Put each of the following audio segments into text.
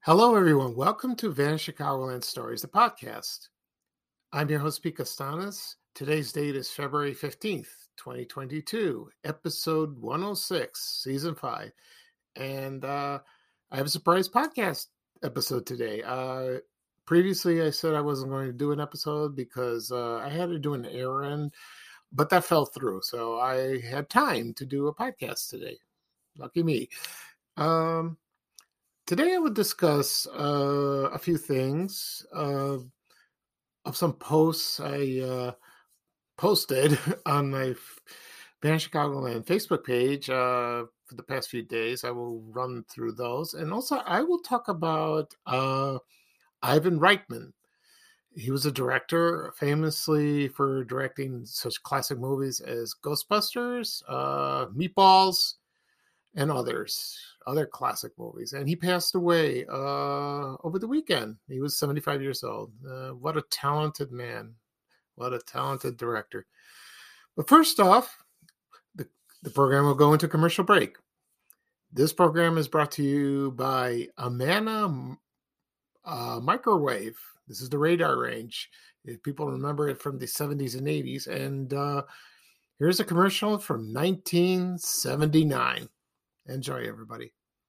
Hello, everyone. Welcome to Van Chicagoland Stories, the podcast. I'm your host, Pete Costanas. Today's date is February 15th, 2022, episode 106, season 5. And I have a surprise podcast episode today. Previously, I said I wasn't going to do an episode because I had to do an errand, but that fell through. So I had time to do a podcast today. Lucky me. Today I would discuss a few things of some posts I posted on my Van Chicagoland Facebook page for the past few days. I will run through those. And also I will talk about Ivan Reitman. He was a director, famously for directing such classic movies as Ghostbusters, Meatballs, and other classic movies. And he passed away over the weekend. He was 75 years old. What a talented man. What a talented director. But first off, the program will go into commercial break. This program is brought to you by Amana Microwave. This is the radar range. If people remember it from the 70s and 80s. And here's a commercial from 1979. Enjoy, everybody.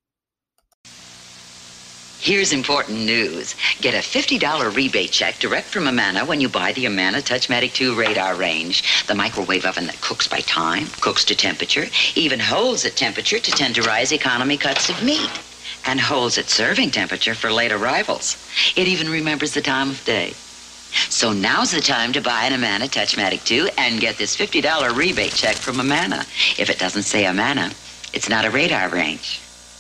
Here's important news. Get a $50 rebate check direct from Amana when you buy the Amana Touchmatic 2 radar range. The microwave oven that cooks by time, cooks to temperature, even holds at temperature to tenderize economy cuts of meat, and holds at serving temperature for late arrivals. It even remembers the time of day. So now's the time to buy an Amana Touchmatic 2 and get this $50 rebate check from Amana. If it doesn't say Amana, it's not a radar range.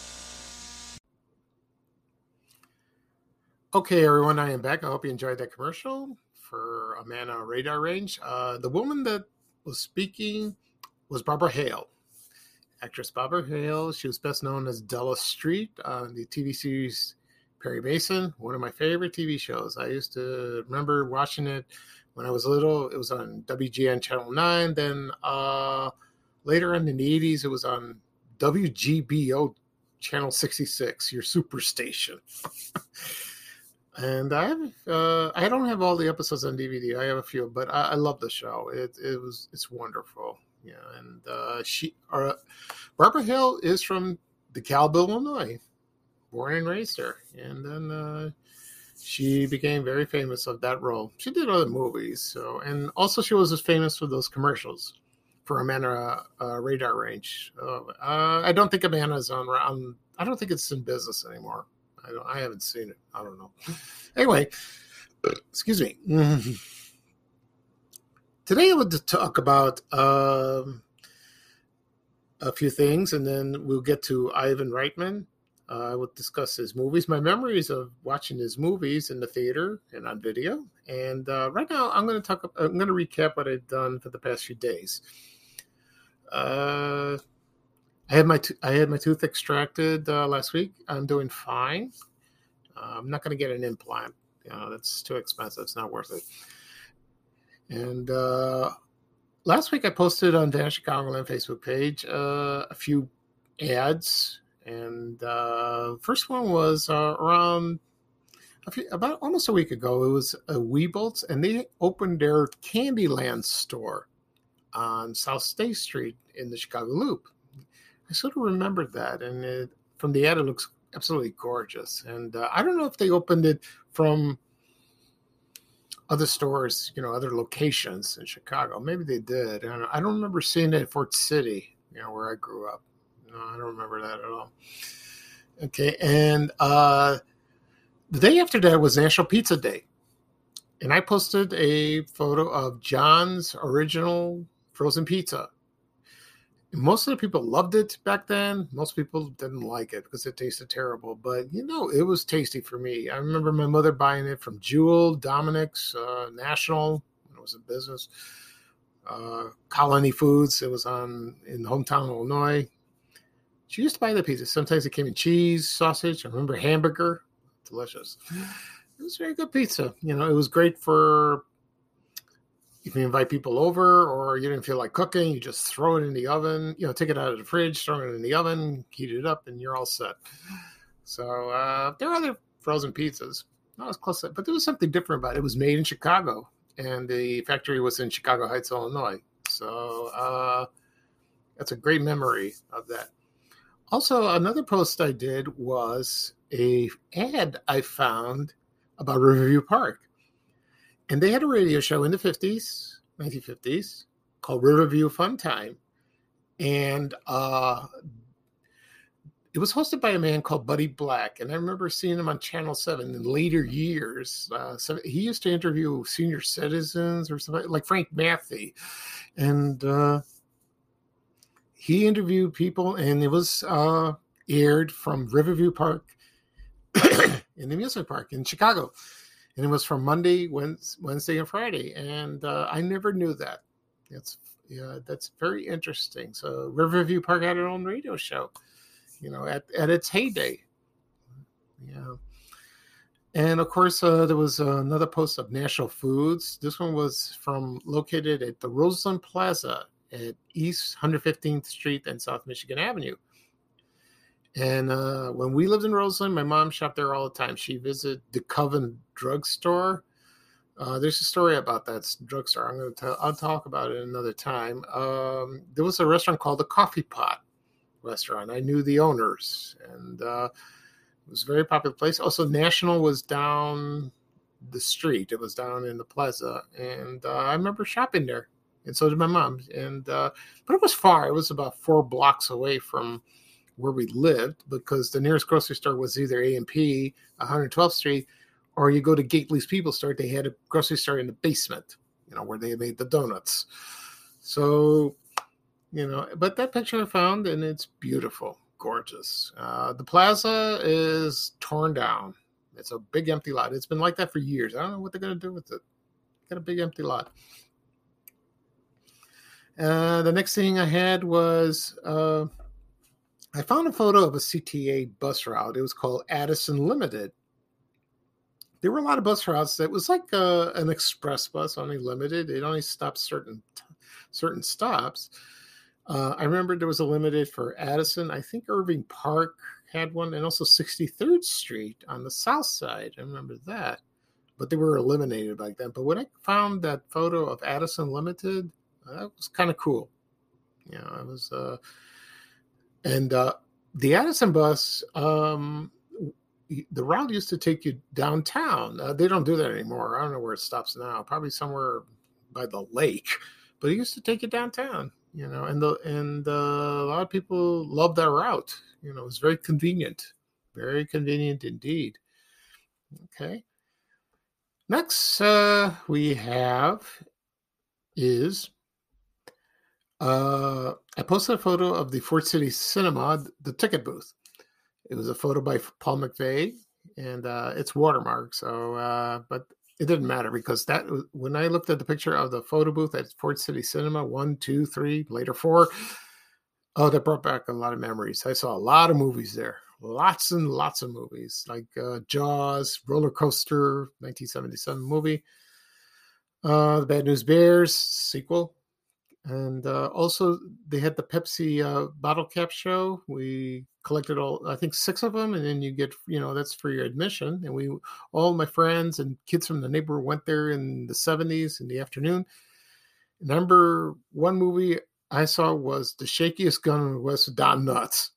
Okay, everyone, I am back. I hope you enjoyed that commercial for Amana Radar Range. The woman that was speaking was Barbara Hale. Actress Barbara Hale. She was best known as Della Street on the TV series Perry Mason, one of my favorite TV shows. I used to remember watching it when I was little. It was on WGN Channel 9. Then later in the 80s, it was on WGBO Channel 66, your superstation. And I don't have all the episodes on DVD. I have a few, but I love the show. It's wonderful. Yeah, and Barbara Hill is from DeKalb, Illinois, born and raised there, and then she became very famous of that role. She did other movies, and also she was as famous for those commercials for Amana Radar Range. I don't think Amana's on. I don't think it's in business anymore. I haven't seen it. I don't know. Anyway, excuse me. Today I would talk about a few things, and then we'll get to Ivan Reitman. I will discuss his movies, my memories of watching his movies in the theater and on video. And right now, I'm going to recap what I've done for the past few days. I had my tooth extracted last week. I'm doing fine. I'm not going to get an implant. That's too expensive. It's not worth it. And last week I posted on Van Chicagoland Facebook page a few ads. And first one was about almost a week ago. It was a Weebles, and they opened their Candyland store on South State Street in the Chicago Loop. I sort of remembered that, and from the ad, it looks absolutely gorgeous. And I don't know if they opened it from other stores, other locations in Chicago. Maybe they did. And I don't remember seeing it at Fort City, where I grew up. No, I don't remember that at all. Okay, and the day after that was National Pizza Day. And I posted a photo of John's original frozen pizza. Most of the people loved it back then. Most people didn't like it because it tasted terrible. But, it was tasty for me. I remember my mother buying it from Jewel, Dominic's, National, when it was in business, Colony Foods. It was in hometown Illinois. She used to buy the pizza. Sometimes it came in cheese, sausage. I remember hamburger. Delicious. It was very good pizza. It was great for if you invite people over or you didn't feel like cooking, you just throw it in the oven, take it out of the fridge, throw it in the oven, heat it up, and you're all set. So there are other frozen pizzas. That was close, but there was something different about it. It was made in Chicago, and the factory was in Chicago Heights, Illinois. So that's a great memory of that. Also, another post I did was a ad I found about Riverview Park. And they had a radio show in the 1950s, called Riverview Fun Time. And it was hosted by a man called Buddy Black. And I remember seeing him on Channel 7 in later years. So he used to interview senior citizens or something like Frank Matthew. And he interviewed people, and it was aired from Riverview Park in the amusement park in Chicago. And it was from Monday, Wednesday, and Friday. And I never knew that. That's very interesting. So Riverview Park had their own radio show, at its heyday. Yeah. And of course, there was another post of National Foods. This one was located at the Roseland Plaza at East 115th Street and South Michigan Avenue. And when we lived in Roseland, my mom shopped there all the time. She visited the Coven drugstore. There's a story about that drugstore. I'll talk about it another time. There was a restaurant called the Coffee Pot restaurant. I knew the owners, and it was a very popular place. Also, National was down the street. It was down in the plaza, and I remember shopping there, and so did my mom. And but it was far. It was about 4 blocks away from where we lived, because the nearest grocery store was either A&P, 112th Street, or you go to Gately's People Store. They had a grocery store in the basement, where they made the donuts. So, but that picture I found, and it's beautiful, gorgeous. The plaza is torn down. It's a big empty lot. It's been like that for years. I don't know what they're going to do with it. Got a big empty lot. The next thing I had was I found a photo of a CTA bus route. It was called Addison Limited. There were a lot of bus routes. It was like an express bus, only limited. It only stopped certain stops. I remember there was a limited for Addison. I think Irving Park had one, and also 63rd Street on the south side. I remember that. But they were eliminated back then. But when I found that photo of Addison Limited, that was kind of cool. It was... And the Addison bus, the route used to take you downtown. They don't do that anymore. I don't know where it stops now. Probably somewhere by the lake. But it used to take you downtown, and a lot of people loved that route. It was very convenient indeed. Okay. Next we have is... I posted a photo of the Fort City Cinema, the ticket booth. It was a photo by Paul McVeigh, and it's watermarked. So, but it didn't matter, because when I looked at the picture of the photo booth at Fort City Cinema, 1, 2, 3, later 4, that brought back a lot of memories. I saw a lot of movies there, lots and lots of movies, like Jaws, Roller Coaster, 1977 movie, The Bad News Bears sequel. And also, they had the Pepsi bottle cap show. We collected I think 6 of them, and then you get, that's for your admission. And all my friends and kids from the neighborhood went there in the 70s in the afternoon. Number one movie I saw was The Shakiest Gun in the West with Don Knutts.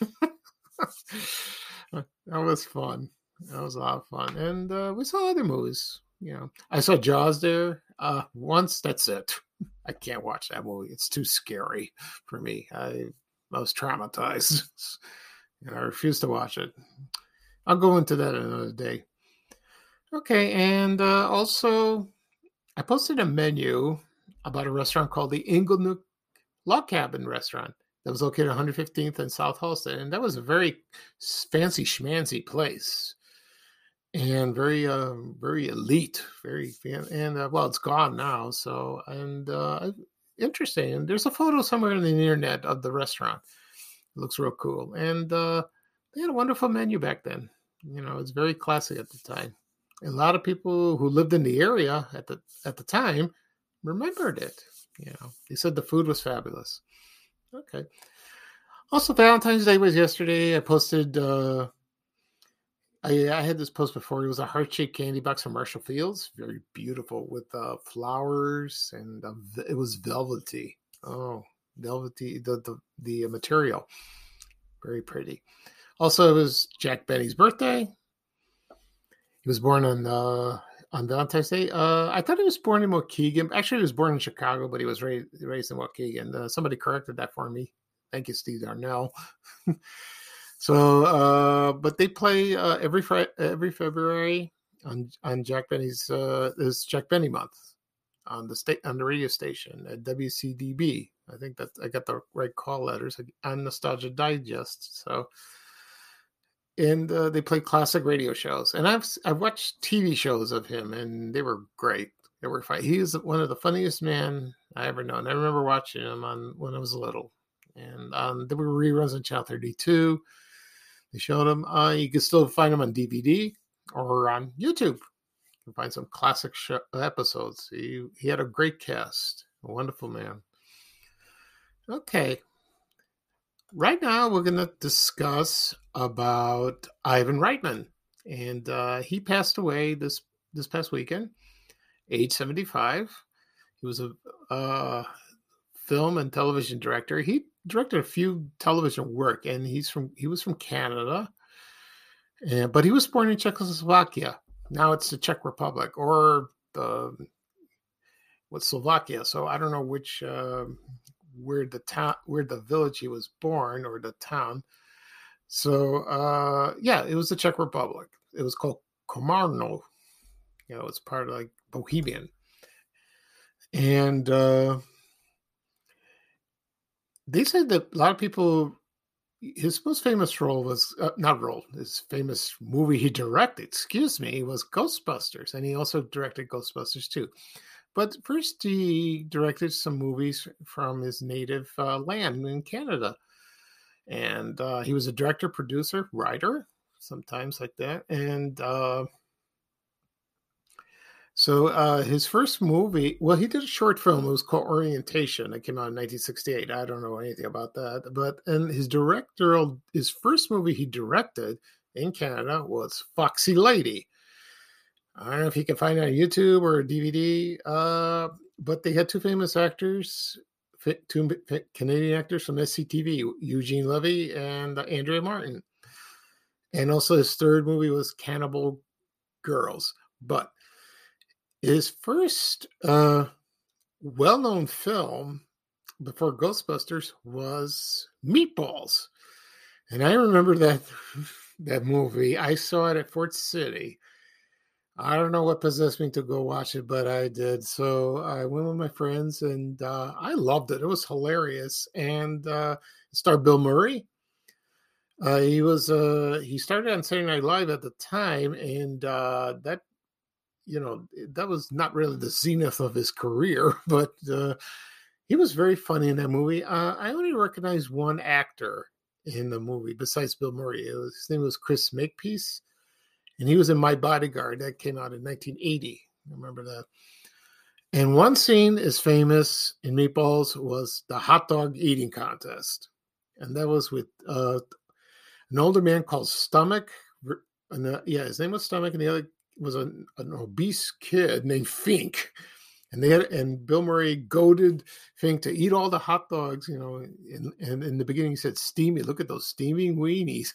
That was fun. That was a lot of fun. And we saw other movies. I saw Jaws there once. That's it. I can't watch that movie. It's too scary for me. I was traumatized. I refuse to watch it. I'll go into that another day. Okay, and also, I posted a menu about a restaurant called the Inglenook Log Cabin Restaurant that was located 115th and South Halsted, and that was a very fancy schmancy place. And very, very elite, very fan. And well, it's gone now. So, and interesting. And there's a photo somewhere on the internet of the restaurant. It looks real cool. And they had a wonderful menu back then. It's very classy at the time. And a lot of people who lived in the area at the time remembered it. They said the food was fabulous. Okay. Also, Valentine's Day was yesterday. I posted. I had this post before. It was a heart-shaped candy box from Marshall Fields, very beautiful with flowers, and it was velvety. Oh, velvety, the material, very pretty. Also, it was Jack Benny's birthday. He was born on Valentine's Day. I thought he was born in Waukegan. Actually, he was born in Chicago, but he was raised in Waukegan. Somebody corrected that for me. Thank you, Steve Darnell. So, but they play every February on Jack Benny's is Jack Benny month on the radio station at WCDB. I think that I got the right call letters on Nostalgia Digest. So, and they play classic radio shows, and I've watched TV shows of him, and they were great. They were fun. He is one of the funniest men I ever known. I remember watching him when I was little, and there were reruns on Channel 32. They showed him. You can still find him on DVD or on YouTube. You can find some classic episodes. He had a great cast. A wonderful man. Okay. Right now, we're going to discuss about Ivan Reitman. And he passed away this past weekend, age 75. He was a film and television director. He directed a few television work, and he was from Canada, but he was born in Czechoslovakia. Now it's the Czech Republic or Slovakia. So I don't know which where the village he was born or the town. So it was the Czech Republic. It was called Komarno. It's part of like Bohemian, and they said that a lot of people, his most famous role was, his famous movie he directed, was Ghostbusters. And he also directed Ghostbusters 2. But first he directed some movies from his native land in Canada. And he was a director, producer, writer, sometimes like that. And so his first movie, he did a short film. It was called Orientation. It came out in 1968. I don't know anything about that. But his first movie he directed in Canada was Foxy Lady. I don't know if you can find it on YouTube or a DVD. But they had two famous actors, two Canadian actors from SCTV, Eugene Levy and Andrea Martin. And also his third movie was Cannibal Girls. But his first well-known film before Ghostbusters was Meatballs. And I remember that movie. I saw it at Fort City. I don't know what possessed me to go watch it, but I did. So I went with my friends, and I loved it. It was hilarious. And it starred Bill Murray. He started on Saturday Night Live at the time, and that was not really the zenith of his career, but he was very funny in that movie. I only recognized one actor in the movie besides Bill Murray. His name was Chris Makepeace, and he was in My Bodyguard. That came out in 1980. I remember that. And one scene is famous in Meatballs was the hot dog eating contest. And that was with an older man called Stomach. His name was Stomach, and the other was an obese kid named Fink, and Bill Murray goaded Fink to eat all the hot dogs, and in the beginning he said, "Steamy, look at those steaming weenies."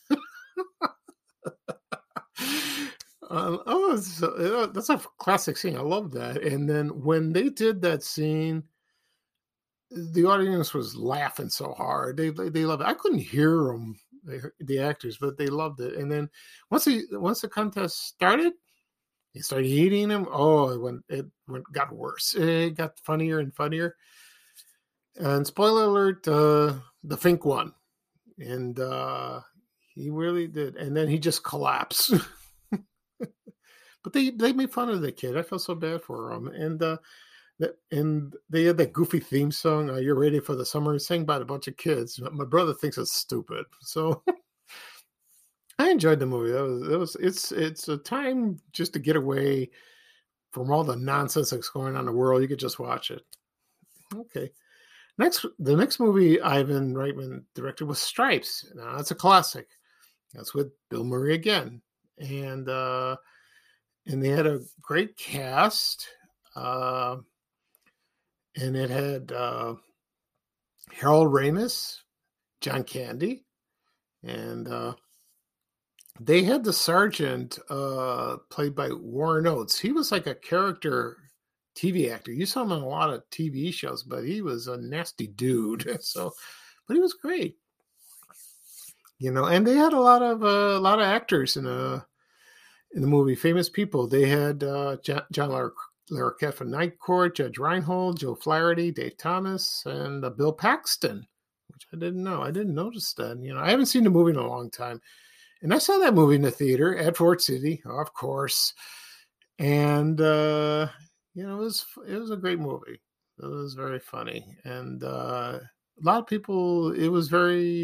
That's a classic scene. I love that. And then when they did that scene, the audience was laughing so hard. They loved it. I couldn't hear them, the actors, but they loved it. And then once the contest started, they started eating them. Oh, it got worse. It got funnier and funnier. And spoiler alert, the Fink won. And he really did. And then he just collapsed. But they made fun of the kid. I felt so bad for him. And they had that goofy theme song, "You're Ready for the Summer," sang by a bunch of kids. My brother thinks it's stupid. So I enjoyed the movie. It's a time just to get away from all the nonsense that's going on in the world. You could just watch it. Okay. The next movie Ivan Reitman directed was Stripes. Now that's a classic. That's with Bill Murray again. and they had a great cast, and it had Harold Ramis, John Candy, and they had the sergeant played by Warren Oates. He was like a character TV actor. You saw him on a lot of TV shows, but he was a nasty dude. So, but he was great, And they had a lot of actors in the movie, famous people. They had John Larroquette from Night Court, Judge Reinhold, Joe Flaherty, Dave Thomas, and Bill Paxton, which I didn't know. I didn't notice that. I haven't seen the movie in a long time. And I saw that movie in the theater at Fort City, of course. And, it was a great movie. It was very funny. And a lot of people, it was very,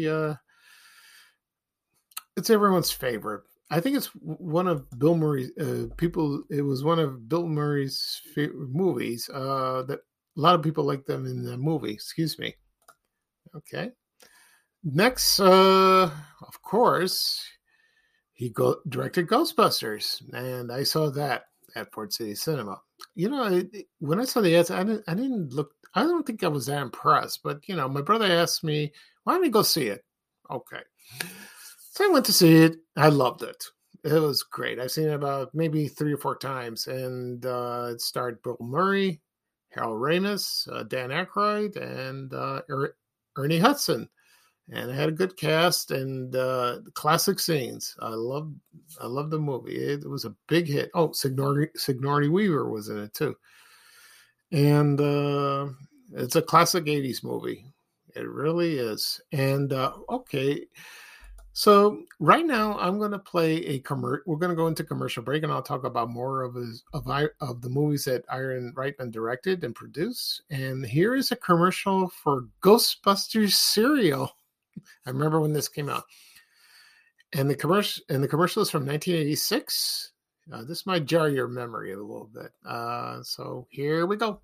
it's everyone's favorite. I think it's one of Bill Murray's it was one of Bill Murray's favorite movies that a lot of people like them in the movie. Excuse me. Okay. Next, of course, he directed Ghostbusters, and I saw that at Fort City Cinema. When I saw the ads, I didn't look. I don't think I was that impressed, but my brother asked me, "Why don't we go see it?" Okay, so I went to see it. I loved it. It was great. I've seen it about maybe 3 or 4 times, and it starred Bill Murray, Harold Ramis, Dan Aykroyd, and Ernie Hudson. And it had a good cast and classic scenes. I love the movie. It was a big hit. Oh, Sigourney Weaver was in it too. And it's a classic 80s movie. It really is. And okay, so right now I'm going to play we're going to go into commercial break, and I'll talk about more of the movies that Ivan Reitman directed and produced. And here is a commercial for Ghostbusters cereal. I remember when this came out, and the commercial is from 1986. This might jar your memory a little bit. So here we go.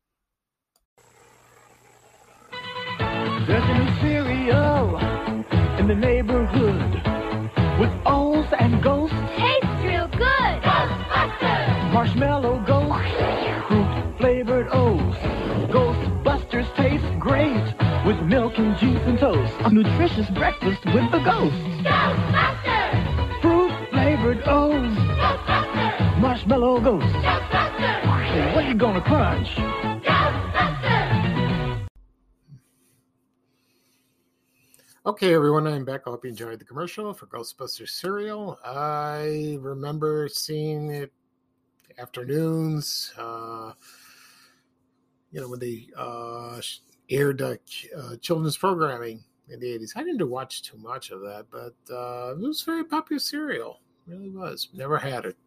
There's a new cereal in the neighborhood with O's and ghosts. Tastes real good. Ghostbusters. Marshmallow ghosts, fruit flavored O's. Ghostbusters taste great with milk and juice and toast. A nutritious breakfast with the ghosts. Ghostbusters! Fruit-flavored O's. Ghostbusters! Marshmallow ghosts. Ghostbusters! Hey, what are you gonna crunch? Ghostbusters! Okay, everyone, I'm back. I hope you enjoyed the commercial for Ghostbusters cereal. I remember seeing it afternoons, when they aired children's programming in the 80s. I didn't watch too much of that, but it was a very popular cereal. It really was. Never had it.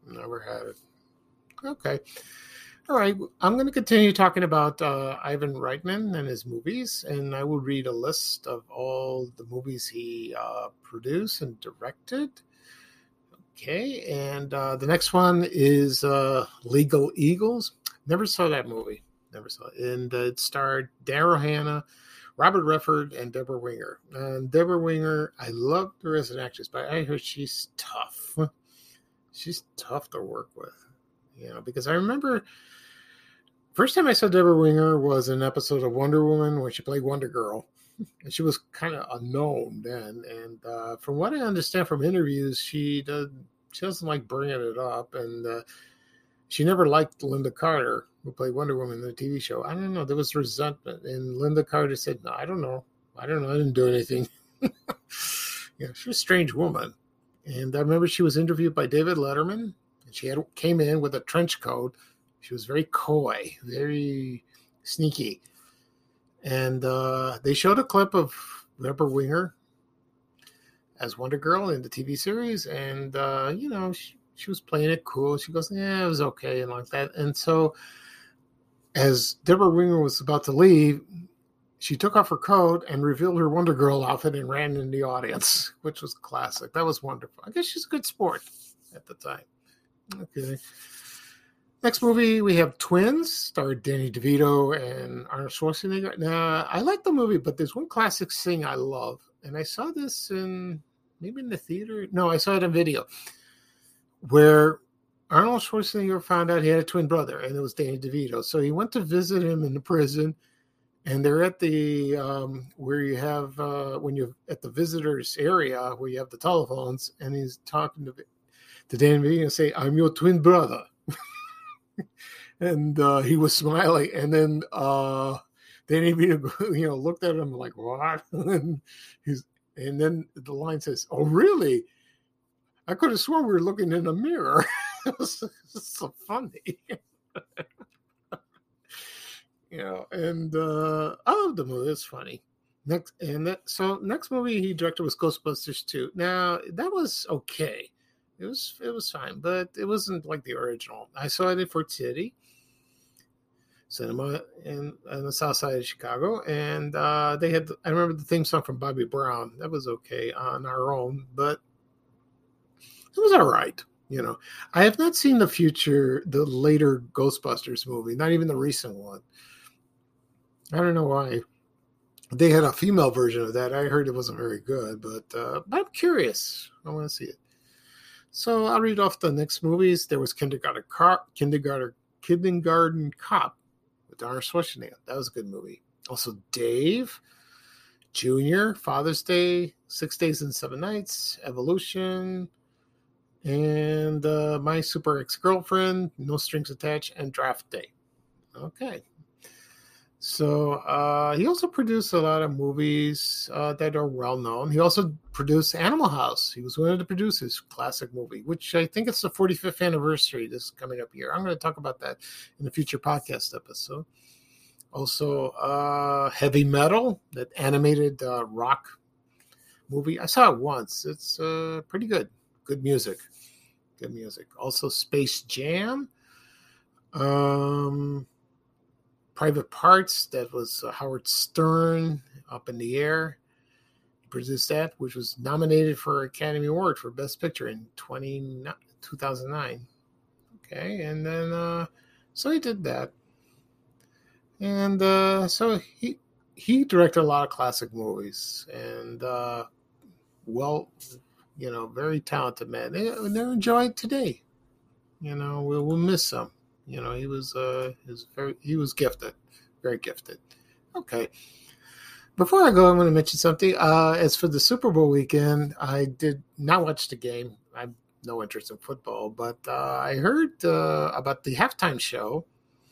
Okay. All right. I'm going to continue talking about Ivan Reitman and his movies, and I will read a list of all the movies he produced and directed. Okay. And the next one is Legal Eagles. Never saw that movie. Never saw it. And it starred Daryl Hannah, Robert Redford, and Deborah Winger. And Deborah Winger, I loved her as an actress, but I heard she's tough. She's tough to work with, because I remember first time I saw Deborah Winger was an episode of Wonder Woman where she played Wonder Girl. And she was kind of unknown then. And from what I understand from interviews, she doesn't like bringing it up. And she never liked Linda Carter, who played Wonder Woman in the TV show. I don't know. There was resentment. And Linda Carter said, no, I don't know. I didn't do anything. She's a strange woman. And I remember she was interviewed by David Letterman. And she came in with a trench coat. She was very coy, very sneaky. And they showed a clip of Deborah Winger as Wonder Girl in the TV series. And, she was playing it cool. She goes, yeah, it was okay, and like that. And so as Deborah Winger was about to leave, she took off her coat and revealed her Wonder Girl outfit and ran in the audience, which was classic. That was wonderful. I guess she's a good sport at the time. Okay. Next movie, we have Twins, starred Danny DeVito and Arnold Schwarzenegger. Now, I like the movie, but there's one classic scene I love. And I saw this maybe in the theater. No, I saw it on video. where Arnold Schwarzenegger found out he had a twin brother, and it was Danny DeVito. So he went to visit him in the prison, and they're at the where you have when you're at the visitors area where you have the telephones, and he's talking to Danny DeVito and say, "I'm your twin brother," and he was smiling, and then Danny DeVito, looked at him like, "What?" and then the line says, "Oh, really? I could have sworn we were looking in a mirror." It was so funny. And I love the movie. It's funny. Next movie he directed was Ghostbusters 2. Now that was okay. It was fine, but it wasn't like the original. I saw it in Fort City Cinema in the South Side of Chicago, and they had. I remember the theme song from Bobby Brown. That was okay on our own, but it was all right. I have not seen the later Ghostbusters movie, not even the recent one. I don't know why. They had a female version of that. I heard it wasn't very good, but I'm curious. I want to see it. So I'll read off the next movies. There was Kindergarten Cop with Arnold Schwarzenegger. That was a good movie. Also Dave, Junior, Father's Day, 6 Days and 7 Nights, Evolution, and My Super Ex-Girlfriend, No Strings Attached, and Draft Day. Okay. So he also produced a lot of movies that are well known. He also produced Animal House. He was one of the producers, classic movie, which I think it's the 45th anniversary this coming up year. I'm going to talk about that in a future podcast episode. Also, Heavy Metal, that animated rock movie. I saw it once. It's pretty good. Good music. Also, Space Jam. Private Parts, that was Howard Stern, Up in the Air. He produced that, which was nominated for Academy Award for Best Picture in 2009. Okay, and then, so he did that. And so he directed a lot of classic movies. And, very talented man. They're enjoyed today. We'll miss him. He was gifted, very gifted. Okay. Before I go, I'm going to mention something. As for the Super Bowl weekend, I did not watch the game. I have no interest in football, but I heard about the halftime show.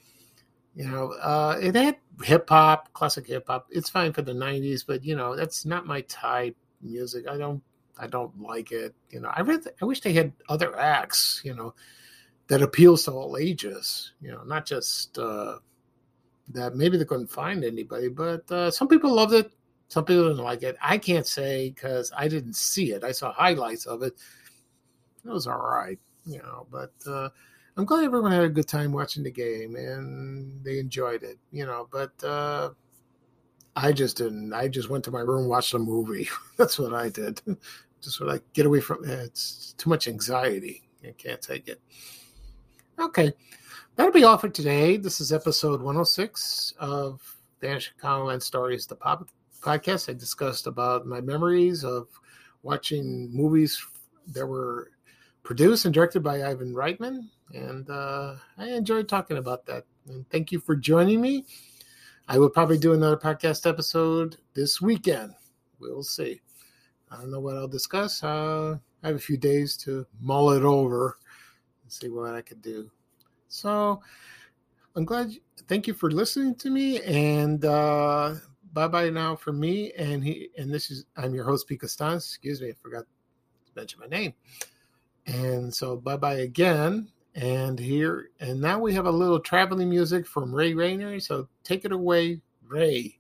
It had hip hop, classic hip hop. It's fine for the 90s, but that's not my type music. I don't like it. I wish they had other acts. That appeals to all ages, not just that maybe they couldn't find anybody, but some people loved it. Some people didn't like it. I can't say because I didn't see it. I saw highlights of it. It was all right, but I'm glad everyone had a good time watching the game and they enjoyed it, but I just didn't. I just went to my room, watched a movie. That's what I did. Just what I get away from it. It's too much anxiety. I can't take it. Okay, that'll be all for today. This is episode 106 of Vanishing Chicagoland Stories, the podcast. I discussed about my memories of watching movies that were produced and directed by Ivan Reitman, and I enjoyed talking about that. And thank you for joining me. I will probably do another podcast episode this weekend. We'll see. I don't know what I'll discuss. I have a few days to mull it over. See what I could do. So I'm glad. Thank you for listening to me, and bye now for me. And I'm your host, Pete Costanz. Excuse me, I forgot to mention my name. And so bye again. And now we have a little traveling music from Ray Rayner. So take it away, Ray.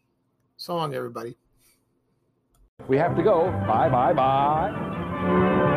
So long, everybody. We have to go. Bye.